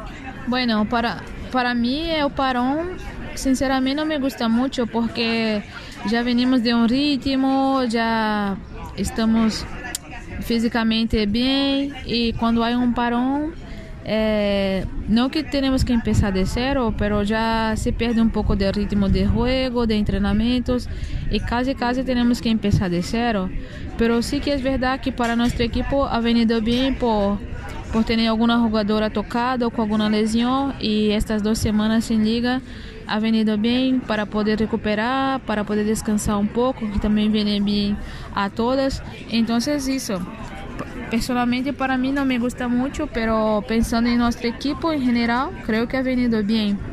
Bueno, para mí el parón sinceramente no me gusta mucho porque ya venimos de un ritmo, ya estamos físicamente bien y cuando hay un parón, no que tenemos que empezar de cero, pero ya se pierde un poco de ritmo de juego, de entrenamientos y casi tenemos que empezar de cero. Pero sí que es verdad que para nuestro equipo ha venido bien por tener alguna jugadora tocada o con alguna lesión y estas 2 semanas sin liga ha venido bien para poder recuperar, para poder descansar un poco, que también viene bien a todas. Entonces eso, personalmente para mí no me gusta mucho, pero pensando en nuestro equipo en general, creo que ha venido bien.